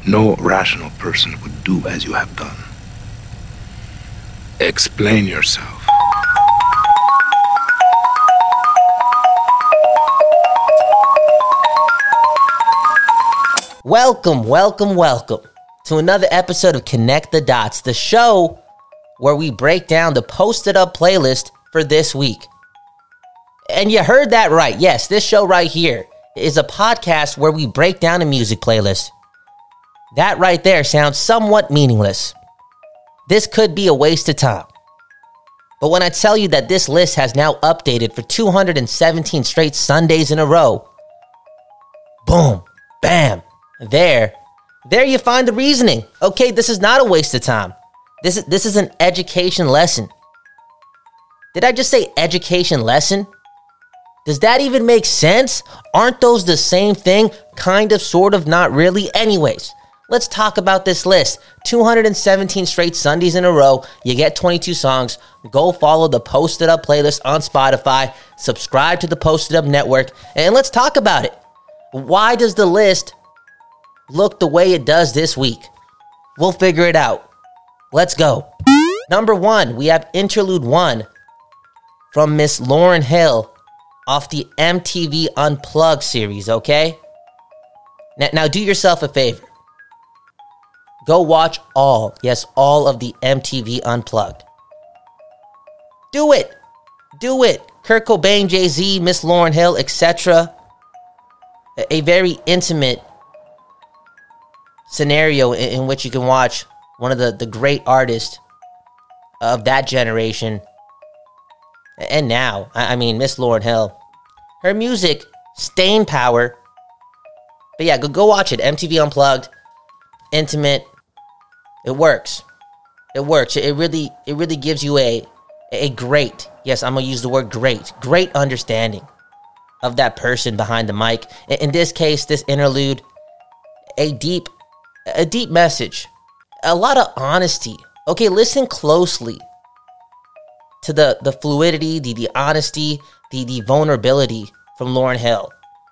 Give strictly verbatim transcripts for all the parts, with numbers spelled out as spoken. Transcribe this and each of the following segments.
No rational person would do as you have done. Explain yourself. Welcome, welcome, welcome to another episode of Connect the Dots, the show where we break down the posted up playlist for this week. And you heard that right. Yes, this show right here is a podcast where we break down a music playlist. That right there sounds somewhat meaningless. This could be a waste of time. But when I tell you that this list has now updated for two hundred seventeen straight Sundays in a row, boom, bam, there, there you find the reasoning. Okay, this is not a waste of time. This is, this is an education lesson. Did I just say education lesson? Does that even make sense? Aren't those the same thing? Kind of, sort of, not really. Anyways, let's talk about this list. two hundred seventeen straight Sundays in a row. You get twenty-two songs. Go follow the Posted Up playlist on Spotify. Subscribe to the Posted Up Network. And let's talk about it. Why does the list look the way it does this week? We'll figure it out. Let's go. Number one, we have Interlude one from Miss Lauryn Hill off the M T V Unplugged series, okay? Now, now do yourself a favor. Go watch all, yes, all of the M T V Unplugged. Do it. Do it. Kurt Cobain, Jay-Z, Miss Lauryn Hill, et cetera. A, a very intimate scenario in, in which you can watch one of the, the great artists of that generation. And now, I, I mean, Miss Lauryn Hill. Her music, staying power. But yeah, go, go watch it. M T V Unplugged. Intimate. It works. It works. It really, it really gives you a, a great, yes, I'm going to use the word great, great understanding of that person behind the mic. In, in this case, this interlude, a deep, a deep message, a lot of honesty. Okay, listen closely to the, the fluidity, the, the honesty, the, the vulnerability from Lauryn Hill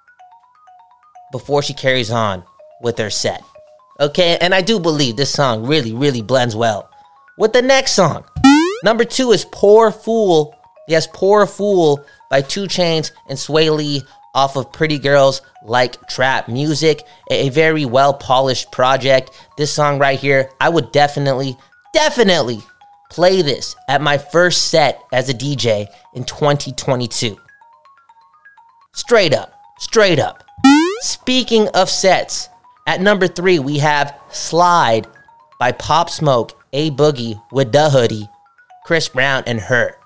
before she carries on with her set. Okay, and I do believe this song really, really blends well with the next song. Number two is Poor Fool. Yes, Poor Fool by two Chainz and Sway Lee off of Pretty Girls Like Trap Music. A, a very well-polished project. This song right here, I would definitely, definitely play this at my first set as a D J in twenty twenty-two. Straight up, straight up. Speaking of sets, at number three, we have Slide by Pop Smoke, A Boogie with Da Hoodie, Chris Brown, and Her.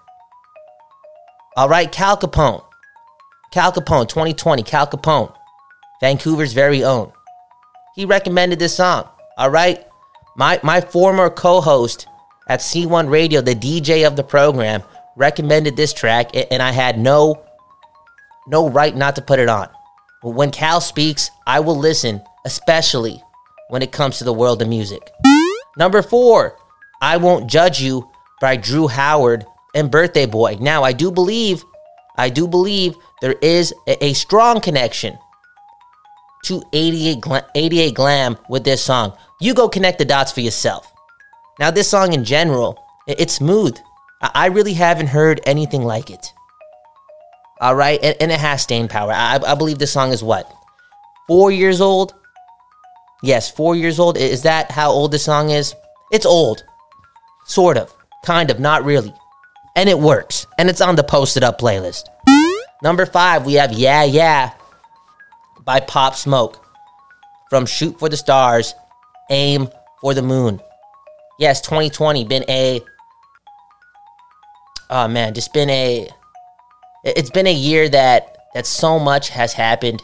All right, Cal Capone. Cal Capone, twenty twenty, Cal Capone, Vancouver's very own. He recommended this song, all right? My, my former co-host at C one Radio, the D J of the program, recommended this track, and I had no, no right not to put it on. When Cal speaks, I will listen, especially when it comes to the world of music. Number four, I Won't Judge You by Drew Howard and Birthday Boy. Now, I do believe, I do believe there is a, a strong connection to eighty-eight, Gla- eighty-eight Glam with this song. You go connect the dots for yourself. Now, this song in general, it, it's smooth. I, I really haven't heard anything like it. All right, and, and it has staying power. I, I believe this song is what? Four years old? Yes, four years old. Is that how old this song is? It's old. Sort of. Kind of. Not really. And it works. And it's on the Posted Up playlist. Number five, we have Yeah Yeah by Pop Smoke. From Shoot for the Stars, Aim for the Moon. Yes, twenty twenty been a... Oh, man. Just been a... It's been a year that, that so much has happened.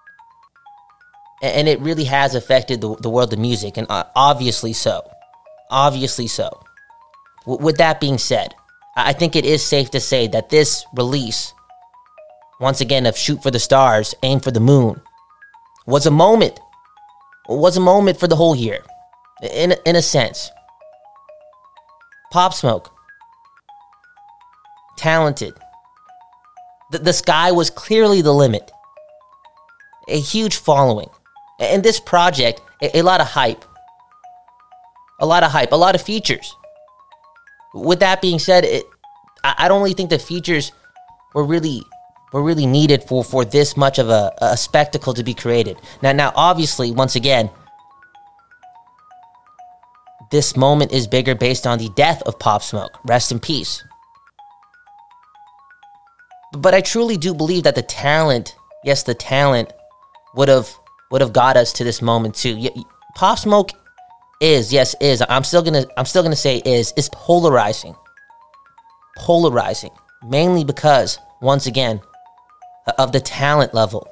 And it really has affected the, the world of music. And obviously so. Obviously so. W- with that being said, I think it is safe to say that this release, once again, of Shoot for the Stars, Aim for the Moon, was a moment. Was a moment for the whole year. In, in a sense. Pop Smoke. Talented. The, the sky was clearly the limit. A huge following. And this project, a, a lot of hype. A lot of hype, a lot of features. With that being said, it, I, I don't really think the features were really were really needed for, for this much of a, a spectacle to be created. Now, now, obviously, once again, this moment is bigger based on the death of Pop Smoke. Rest in peace. But I truly do believe that the talent, yes, the talent would have would have got us to this moment too. Pop Smoke is, yes, is. I'm still gonna I'm still gonna say is is polarizing. Polarizing. Mainly because, once again, of the talent level.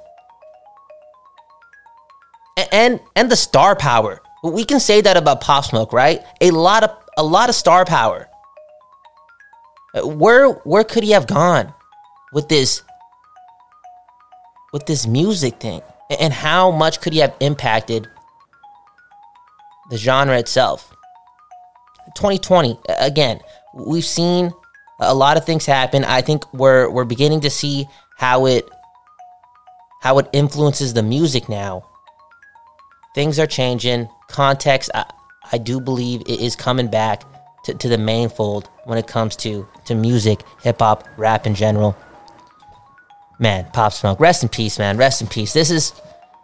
And and, and the star power. We can say that about Pop Smoke, right? A lot of a lot of star power. Where where could he have gone with this with this music thing? And how much could he have impacted the genre itself? twenty twenty, again, we've seen a lot of things happen. I think we're we're beginning to see how it how it influences the music now. Things are changing. Context, I, I do believe it is coming back to, to the main fold when it comes to, to music, hip-hop, rap in general. Man, Pop Smoke, rest in peace, man. Rest in peace. This is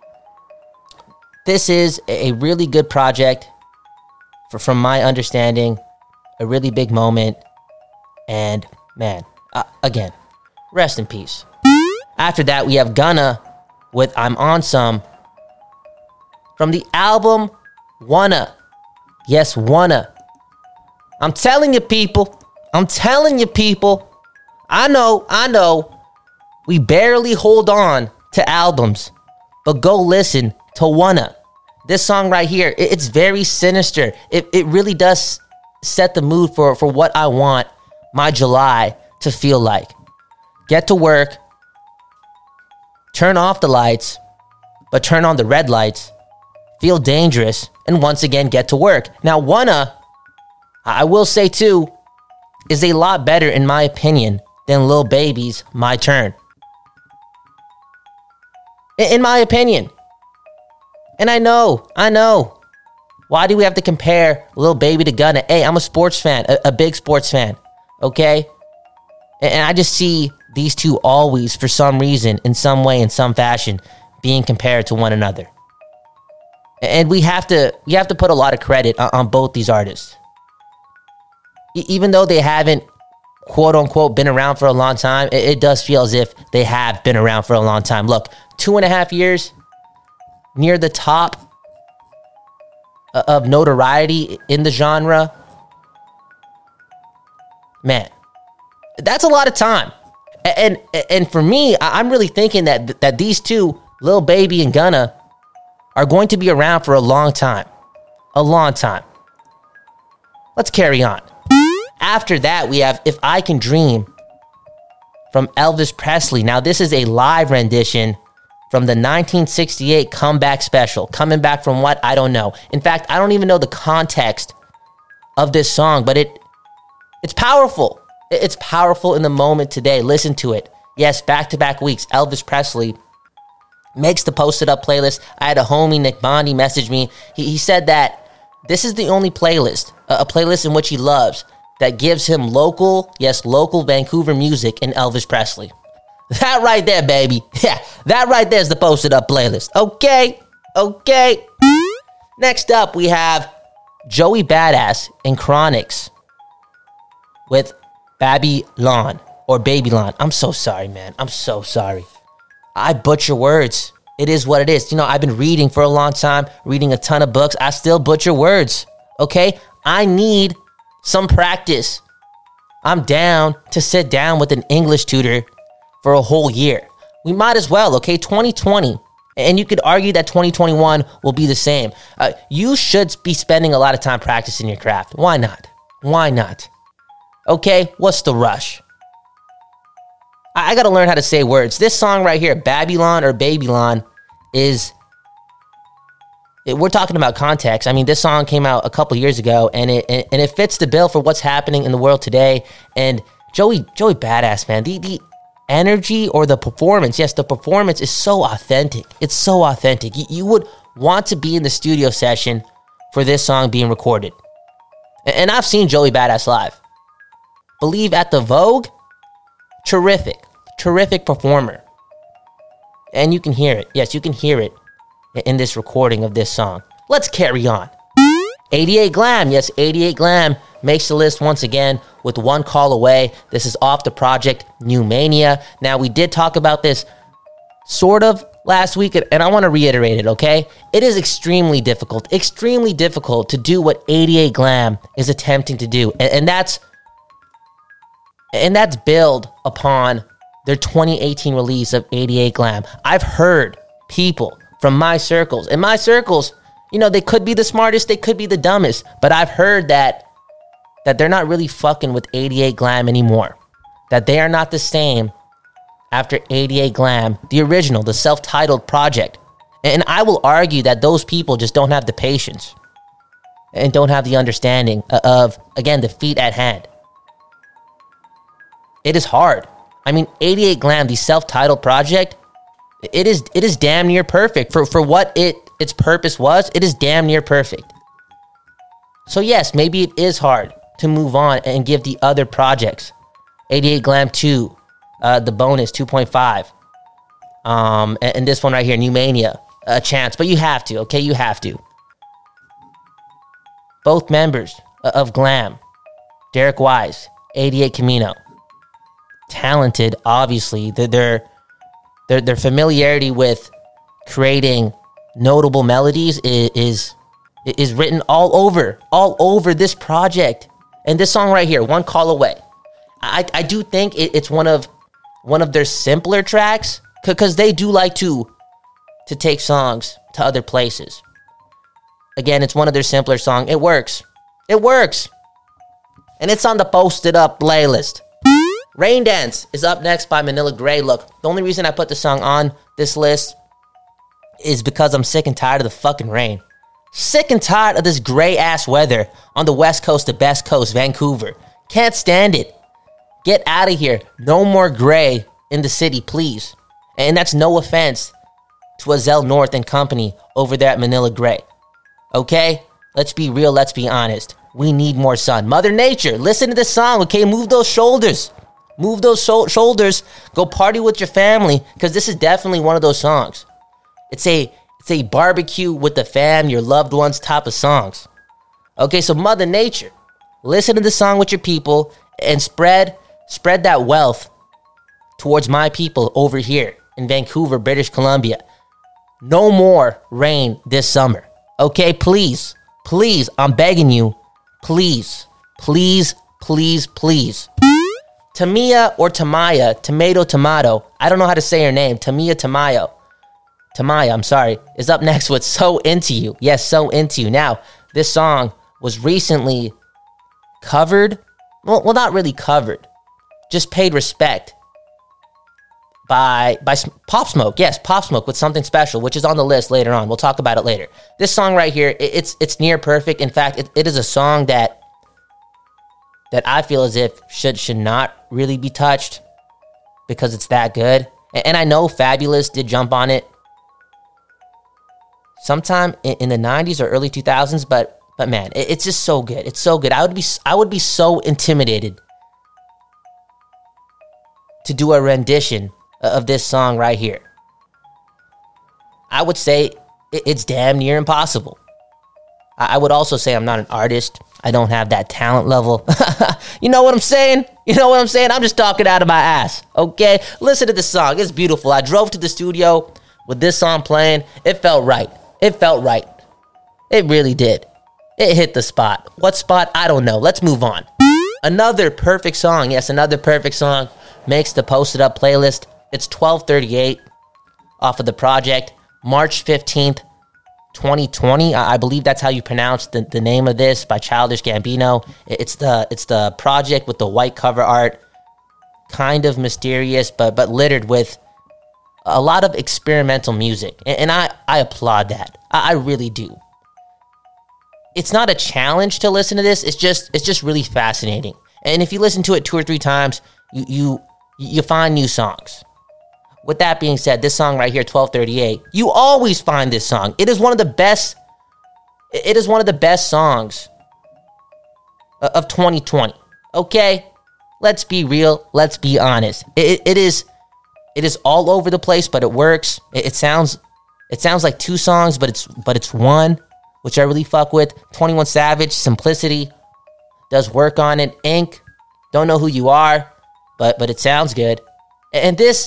this is a really good project, for, from my understanding, a really big moment. And, man, uh, again, rest in peace. After that, we have Gunna with I'm On Some from the album Wanna. Yes, Wanna. I'm telling you, people. I'm telling you, people. I know, I know. We barely hold on to albums, but go listen to Wanna. This song right here, it, it's very sinister. It it really does set the mood for, for what I want my July to feel like. Get to work, turn off the lights, but turn on the red lights, feel dangerous, and once again get to work. Now, Wanna, I will say too, is a lot better in my opinion than Lil Baby's My Turn. In my opinion. And I know, I know. Why do we have to compare Lil Baby to Gunna? Hey, I'm a sports fan, a, a big sports fan, okay? And, and I just see these two always, for some reason, in some way, in some fashion, being compared to one another. And we have to we have to put a lot of credit on, on both these artists. E- even though they haven't, quote unquote, been around for a long time, it, it does feel as if they have been around for a long time. Look, two and a half years, near the top of notoriety in the genre. Man, that's a lot of time. And and, and for me, I'm really thinking that that these two, Lil Baby and Gunna, are going to be around for a long time. A long time. Let's carry on. After that, we have If I Can Dream from Elvis Presley. Now, this is a live rendition from the nineteen sixty-eight comeback special. Coming back from what? I don't know. In fact, I don't even know the context of this song, but it it's powerful. It's powerful in the moment today. Listen to it. Yes, back-to-back weeks, Elvis Presley makes the Posted Up playlist. I had a homie, Nick Bondi, message me. He, he said that this is the only playlist, a, a playlist in which he loves, that gives him local, yes, local Vancouver music in Elvis Presley. That right there, baby. Yeah, that right there is the Posted Up playlist. Okay, okay. Next up, we have Joey Badass and Chronixx with Babylon, or Babylon. I'm so sorry, man. I'm so sorry. I butcher words. It is what it is. You know, I've been reading for a long time, reading a ton of books. I still butcher words, okay? I need some practice. I'm down to sit down with an English tutor for a whole year. We might as well, okay? twenty twenty. And you could argue that twenty twenty-one will be the same. Uh, you should be spending a lot of time practicing your craft. Why not? Why not? Okay, what's the rush? I got to learn how to say words. This song right here, Babylon or Babylon, is... We're talking about context. I mean, this song came out a couple years ago, and it and it fits the bill for what's happening in the world today. And Joey, Joey Badass, man, the the energy or the performance, yes, the performance is so authentic. It's so authentic. You, you would want to be in the studio session for this song being recorded. And I've seen Joey Badass live. Believe at the Vogue, terrific, terrific performer. And you can hear it. Yes, you can hear it in this recording of this song. Let's carry on. eighty-eight Glam. Yes, eighty-eight Glam makes the list once again with One Call Away. This is off the project New Mania. Now, we did talk about this sort of last week, and I want to reiterate it, okay? It is extremely difficult, extremely difficult to do what eighty-eight Glam is attempting to do. And, and that's and that's build upon their twenty eighteen release of eighty-eight Glam. I've heard people from my circles, and my circles, you know, they could be the smartest, they could be the dumbest, but I've heard that that they're not really fucking with eighty-eight Glam anymore. That they are not the same after eighty-eight Glam, the original, the self-titled project. And I will argue that those people just don't have the patience and don't have the understanding of, again, the feat at hand. It is hard. I mean, eighty-eight Glam, the self-titled project, it is it is damn near perfect. For, for what it its purpose was, it is damn near perfect. So yes, maybe it is hard to move on and give the other projects, eighty-eight Glam two, Uh, the bonus two point five, um, and, and this one right here, New Mania, a chance. But you have to, okay? You have to. Both members of Glam, Derek Wise, eighty-eight Camino, talented, obviously. Their, their, their, their familiarity with creating notable melodies is, is, is written all over, all over this project. And this song right here, One Call Away. I, I do think it, it's one of one of their simpler tracks, because they do like to to take songs to other places. Again, it's one of their simpler songs. It works. It works. And it's on the Posted Up playlist. Rain Dance is up next by Manila Grey. Look, the only reason I put the song on this list is because I'm sick and tired of the fucking rain. Sick and tired of this gray-ass weather on the west coast, the best coast, Vancouver. Can't stand it. Get out of here. No more gray in the city, please. And that's no offense to Azelle North and company over there at Manila Grey. Okay? Let's be real. Let's be honest. We need more sun. Mother Nature, listen to this song, okay? Move those shoulders. Move those so- shoulders. Go party with your family, because this is definitely one of those songs. It's a, it's a barbecue with the fam, your loved ones type of songs. Okay, so Mother Nature, listen to the song with your people and spread... Spread that wealth towards my people over here in Vancouver, British Columbia. No more rain this summer. Okay, please, please, I'm begging you. Please, please, please, please. Tamia or Tamaya, tomato, tomato. I don't know how to say her name. Tamia Tamayo. Tamaya, I'm sorry, is up next with So Into You. Yes, So Into You. Now, this song was recently covered. Well, well not really covered. Just paid respect by by Pop Smoke. Yes, Pop Smoke with Something Special, which is on the list later on. We'll talk about it later. This song right here, it, it's it's near perfect. In fact, it, it is a song that that I feel as if should should not really be touched because it's that good. And, and I know Fabulous did jump on it sometime in, in the nineties or early two thousands, but but man, it, it's just so good. It's so good. I would be I would be so intimidated to do a rendition of this song right here. I would say it's damn near impossible. I would also say I'm not an artist. I don't have that talent level. You know what I'm saying? You know what I'm saying? I'm just talking out of my ass, okay? Listen to this song. It's beautiful. I drove to the studio with this song playing. It felt right. It felt right. It really did. It hit the spot. What spot? I don't know. Let's move on. Another perfect song. Yes, another perfect song makes the Posted Up playlist. It's twelve thirty-eight off of the project. March fifteenth, twenty twenty. I, I believe that's how you pronounce the, the name of this, by Childish Gambino. It's the it's the project with the white cover art. Kind of mysterious, but but littered with a lot of experimental music. And, and I, I applaud that. I, I really do. It's not a challenge to listen to this. It's just it's just really fascinating. And if you listen to it two or three times, you you, you find new songs. with that being said, this song right here, twelve thirty-eight, you always find this song. It is one of the best, it is one of the best songs of twenty twenty. Okay? Let's be real. Let's be honest. It, it is it is all over the place, but it works. It, it sounds it sounds like two songs, but it's but it's one, which I really fuck with. twenty-one Savage, Simplicity, does work on it. Ink, don't know who you are, but but it sounds good. And this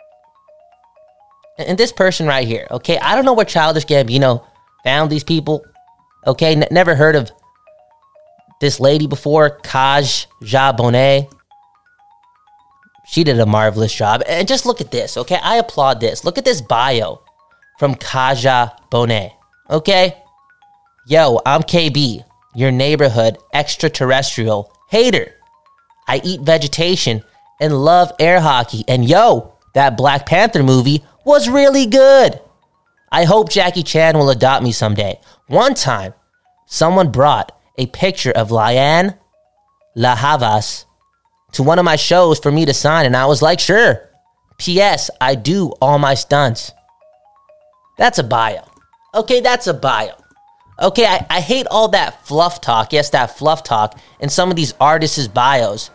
and this person right here, okay? I don't know where Childish Gambino found these people. Okay, N- never heard of this lady before, Kaja Bonet. She did a marvelous job. And just look at this, okay? I applaud this. Look at this bio from Kaja Bonet, okay? Yo, I'm K B, your neighborhood extraterrestrial hater. I eat vegetation and love air hockey. And yo, that Black Panther movie was really good. I hope Jackie Chan will adopt me someday. One time, someone brought a picture of Liane La Havas to one of my shows for me to sign, and I was like, sure. P S. I do all my stunts. That's a bio. Okay, that's a bio. Okay, I, I hate all that fluff talk. Yes, that fluff talk in some of these artists' bios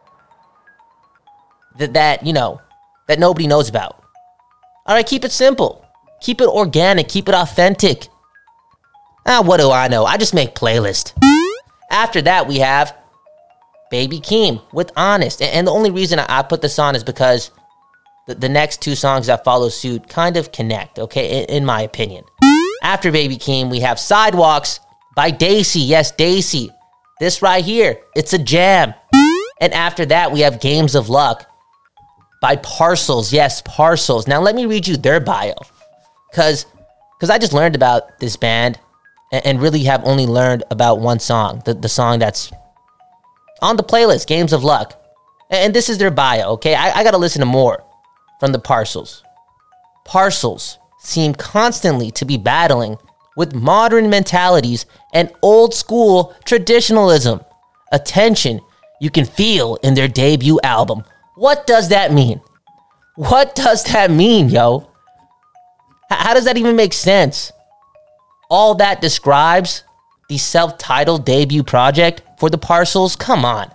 that, that, you know, that nobody knows about. All right, keep it simple. Keep it organic. Keep it authentic. Ah, what do I know? I just make playlists. After that, we have Baby Keem with Honest. And the only reason I put this on is because the, the next two songs that follow suit kind of connect, okay, in, in my opinion. After Baby Keem, we have Sidewalks by Daisy. Yes, Daisy. This right here, it's a jam. And after that, we have Games of Luck by Parcels. Yes, Parcels. Now, let me read you their bio. Because because I just learned about this band and, and really have only learned about one song, the, the song that's on the playlist, Games of Luck. And, and this is their bio, okay? I, I got to listen to more from the Parcels. Parcels seem constantly to be battling with modern mentalities and old school traditionalism. A tension you can feel in their debut album. What does that mean? What does that mean, yo? H- how does that even make sense? All that describes the self-titled debut project for the Parcels? Come on.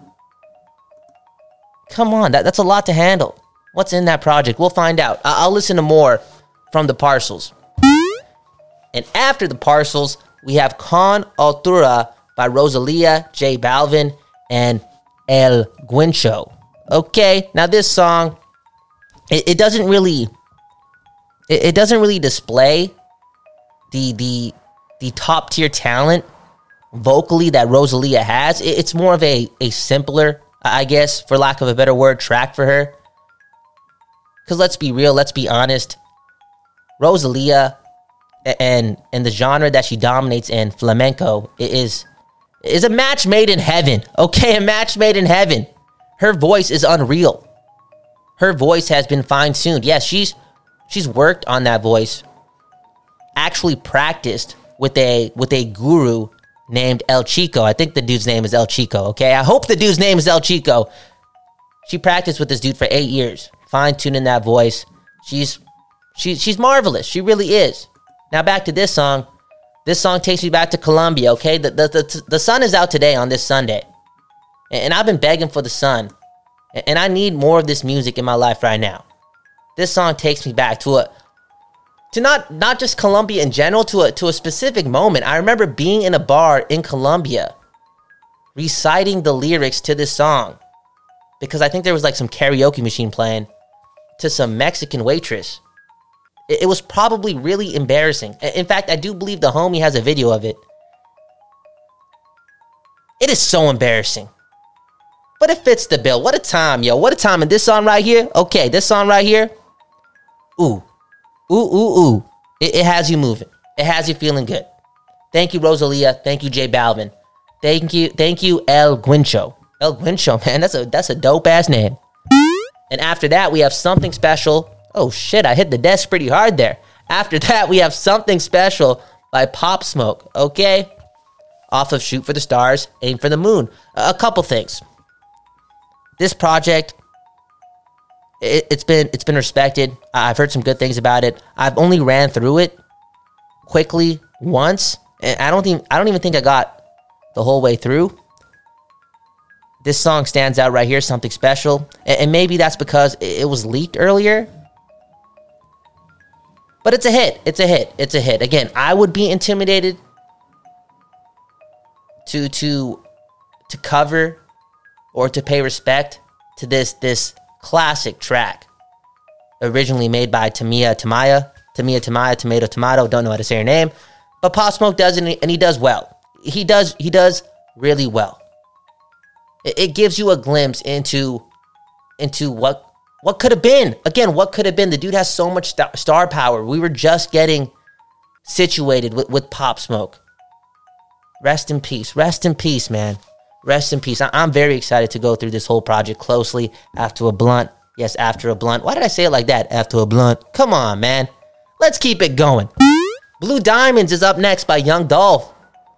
Come on, that, that's a lot to handle. What's in that project? We'll find out. I- I'll listen to more from the Parcels. And after the Parcels, we have Con Altura by Rosalia, J Balvin, and El Guincho. Okay, now this song, it, it doesn't really, it, it doesn't really display the the the top tier talent vocally that Rosalia has. It, it's more of a a simpler, I guess, for lack of a better word, track for her. Because let's be real, let's be honest. Rosalia and and the genre that she dominates in, flamenco, is is a match made in heaven. Okay, a match made in heaven. Her voice is unreal. Her voice has been fine-tuned. Yes, she's she's worked on that voice. Actually practiced with a with a guru named El Chico. I think the dude's name is El Chico, okay? I hope the dude's name is El Chico. She practiced with this dude for eight years, fine-tuning that voice. She's She, she's marvelous. She really is. Now back to this song. This song takes me back to Colombia, okay? The, the, the, the sun is out today on this Sunday. And, and I've been begging for the sun. And, and I need more of this music in my life right now. This song takes me back to a... To not, not just Colombia in general, to a, to a specific moment. I remember being in a bar in Colombia, reciting the lyrics to this song. Because I think there was like some karaoke machine playing to some Mexican waitress. It was probably really embarrassing. In fact, I do believe the homie has a video of it. It is so embarrassing. But it fits the bill. What a time, yo. What a time. And this song right here, okay, this song right here, ooh, ooh, ooh, ooh. It, it has you moving. It has you feeling good. Thank you, Rosalia. Thank you, J Balvin. Thank you, thank you, El Guincho. El Guincho, man, that's a that's a dope-ass name. And after that, we have Something Special. Oh shit, I hit the desk pretty hard there. After that, we have Something Special by Pop Smoke, okay? Off of Shoot for the Stars, Aim for the Moon. A couple things. This project, It, it's been it's been respected. I've heard some good things about it. I've only ran through it quickly once, and I don't think I don't even think I got the whole way through. This song stands out right here, something special, and, and maybe that's because it, it was leaked earlier. But it's a hit. It's a hit. It's a hit. Again, I would be intimidated to to to cover or to pay respect to this this classic track, originally made by Tamia Tamaya, Tamia Tamaya, Tomato Tomato. Don't know how to say her name, but Pop Smoke does it, and he does well. He does he does really well. It, it gives you a glimpse into into what what could have been. Again, what could have been. The dude has so much star, star power. We were just getting situated with, with Pop Smoke. Rest in peace. Rest in peace, man. Rest in peace. I- I'm very excited to go through this whole project closely after a blunt. Yes, after a blunt. Why did I say it like that? After a blunt. Come on, man. Let's keep it going. Blue Diamonds is up next by Young Dolph.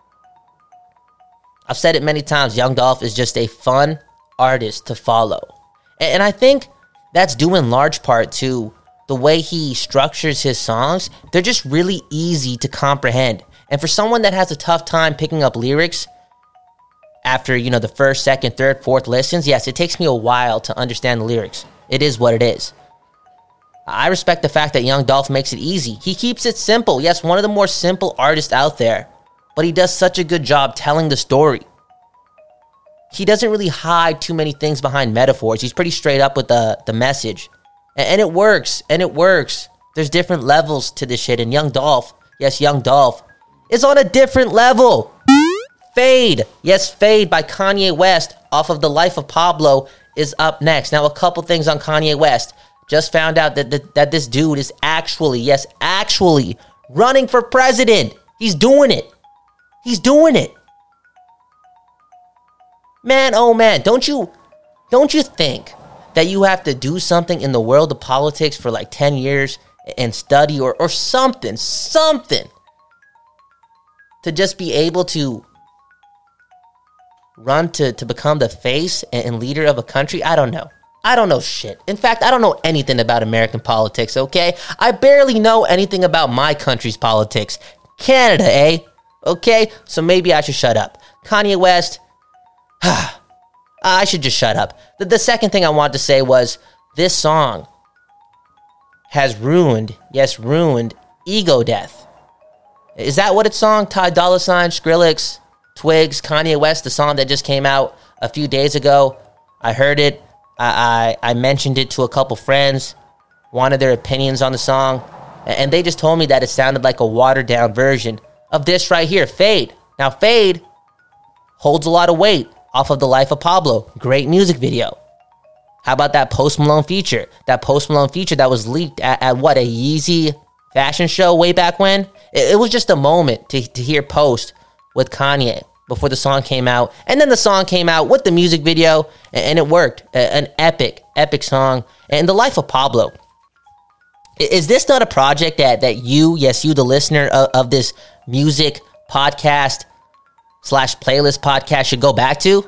I've said it many times. Young Dolph is just a fun artist to follow. And, and I think that's due in large part to the way he structures his songs. They're just really easy to comprehend. And for someone that has a tough time picking up lyrics after, you know, the first, second, third, fourth listens, yes, it takes me a while to understand the lyrics. It is what it is. I respect the fact that Young Dolph makes it easy. He keeps it simple. Yes, one of the more simple artists out there, but he does such a good job telling the story. He doesn't really hide too many things behind metaphors. He's pretty straight up with the, the message. And, and it works, and it works. There's different levels to this shit, and Young Dolph, yes, Young Dolph, is on a different level. Fade, yes, Fade by Kanye West off of The Life of Pablo is up next. Now, a couple things on Kanye West. Just found out that, that, that this dude is actually, yes, actually running for president. He's doing it. He's doing it. Man, oh man, don't you, don't you think that you have to do something in the world of politics for like ten years and study or, or something, something to just be able to run to, to become the face and leader of a country? I don't know. I don't know shit. In fact, I don't know anything about American politics, okay? I barely know anything about my country's politics. Canada, eh? Okay? So maybe I should shut up. Kanye West, I should just shut up. The, the second thing I wanted to say was this song has ruined, yes, ruined Ego Death. Is that what it's song? Ty Dolla Sign, Skrillex, Twigs, Kanye West, the song that just came out a few days ago. I heard it. I, I, I mentioned it to a couple friends, wanted their opinions on the song, and they just told me that it sounded like a watered-down version of this right here, Fade. Now, Fade holds a lot of weight off of The Life of Pablo. Great music video. How about that Post Malone feature? That Post Malone feature that was leaked at, at what, a Yeezy fashion show way back when? It, it was just a moment to, to hear Post with Kanye before the song came out. And then the song came out with the music video, and, and it worked. A, an epic, epic song. And The Life of Pablo. Is this not a project that, that you, yes, you, the listener of, of this music podcast slash playlist podcast should go back to?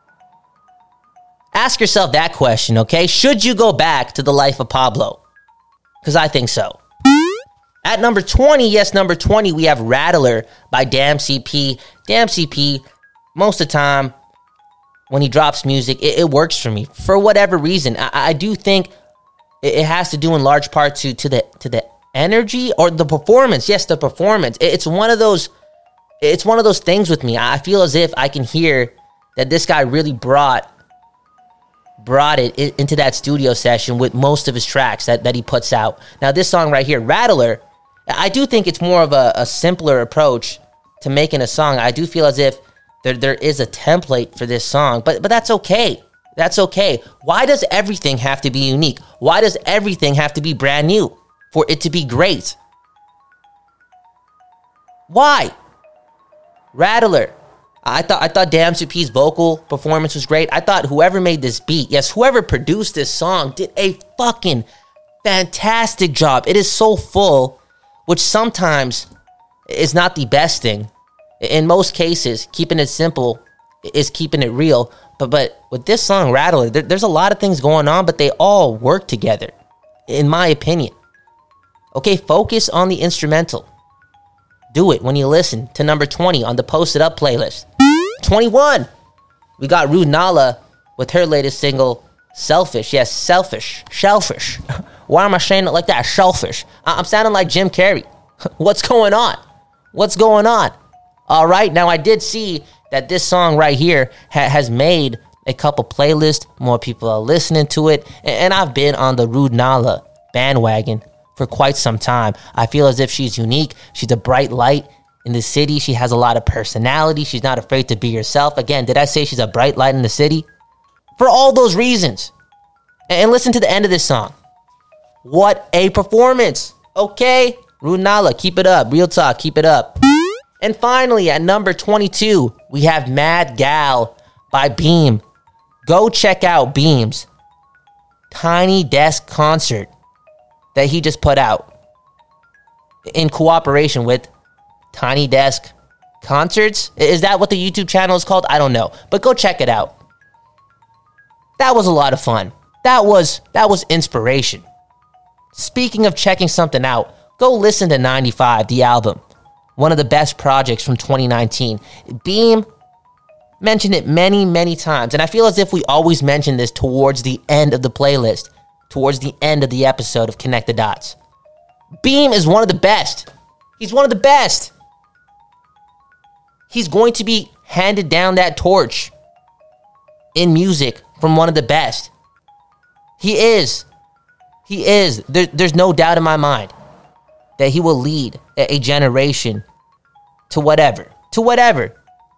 Ask yourself that question, okay? Should you go back to The Life of Pablo? Because I think so. At number twenty, yes, number twenty, we have Rattler by Damn C P. Damn C P, most of the time, when he drops music, it, it works for me. For whatever reason, I, I do think it, it has to do in large part to, to, the, to the energy or the performance. Yes, the performance. It, it's one of those... It's one of those things with me. I feel as if I can hear that this guy really brought brought it into that studio session with most of his tracks that, that he puts out. Now, this song right here, Rattler, I do think it's more of a, a simpler approach to making a song. I do feel as if there there is a template for this song, but but that's okay. That's okay. Why does everything have to be unique? Why does everything have to be brand new for it to be great? Why? Rattler. I thought I thought Damn C P's vocal performance was great. I thought whoever made this beat, yes, whoever produced this song did a fucking fantastic job. It is so full, which sometimes is not the best thing. In most cases, keeping it simple is keeping it real. But but with this song, Rattler, there, there's a lot of things going on, but they all work together, in my opinion. Okay, focus on the instrumental. Do it when you listen to number twenty on the Posted Up playlist. twenty-one, we got Rude Nala with her latest single, Selfish. Yes, Selfish. Shellfish. Why am I saying it like that? Shellfish. I- I'm sounding like Jim Carrey. What's going on? What's going on? All right, now I did see that this song right here ha- has made a couple playlists. More people are listening to it. And, and I've been on the Rude Nala bandwagon for quite some time. I feel as if she's unique. She's a bright light in the city. She has a lot of personality. She's not afraid to be herself. Again, did I say she's a bright light in the city? For all those reasons. And listen to the end of this song. What a performance. Okay? Rude Nala, keep it up. Real talk, keep it up. And finally, at number twenty-two, we have Mad Gal by Beam. Go check out Beam's Tiny Desk concert that he just put out in cooperation with Tiny Desk Concerts. Is that what the YouTube channel is called? I don't know. But go check it out. That was a lot of fun. That was that was inspiration. Speaking of checking something out, go listen to ninety-five, the album. One of the best projects from twenty nineteen. Beam mentioned it many, many times. And I feel as if we always mention this towards the end of the playlist. Towards the end of the episode of Connect the Dots. Beam is one of the best. He's one of the best. He's going to be handed down that torch in music from one of the best. He is. He is. There, there's no doubt in my mind that he will lead a, a generation to whatever. To whatever.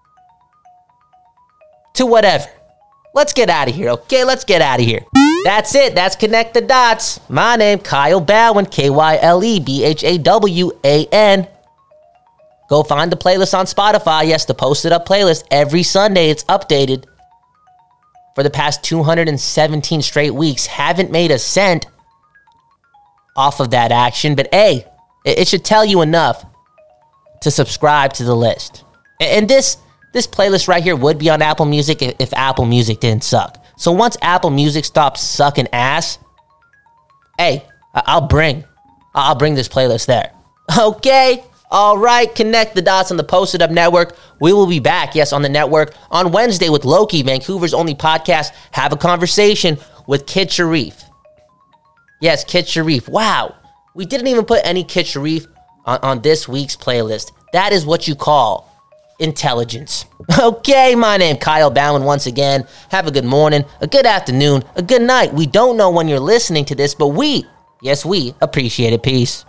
To whatever. Let's get out of here, okay? Let's get out of here. That's it. That's Connect the Dots. My name, Kyle Bowen, K Y L E B H A W A N. Go find the playlist on Spotify. Yes, the Posted Up playlist. Every Sunday, it's updated. For the past two hundred seventeen straight weeks, haven't made a cent off of that action. But hey, it should tell you enough to subscribe to the list. And this, this playlist right here would be on Apple Music if Apple Music didn't suck. So once Apple Music stops sucking ass, hey, I'll bring, I'll bring this playlist there. Okay, all right, Connect the Dots on the Posted Up Network. We will be back, yes, on the network on Wednesday with Loki, Vancouver's only podcast. Have a conversation with Kid Sharif. Yes, Kid Sharif. Wow, we didn't even put any Kid Sharif on, on this week's playlist. That is what you call intelligence. Okay, my name, Kyle Bowen, once again. Have a good morning, a good afternoon, a good night. We don't know when you're listening to this, but we, yes, we appreciate it. Peace.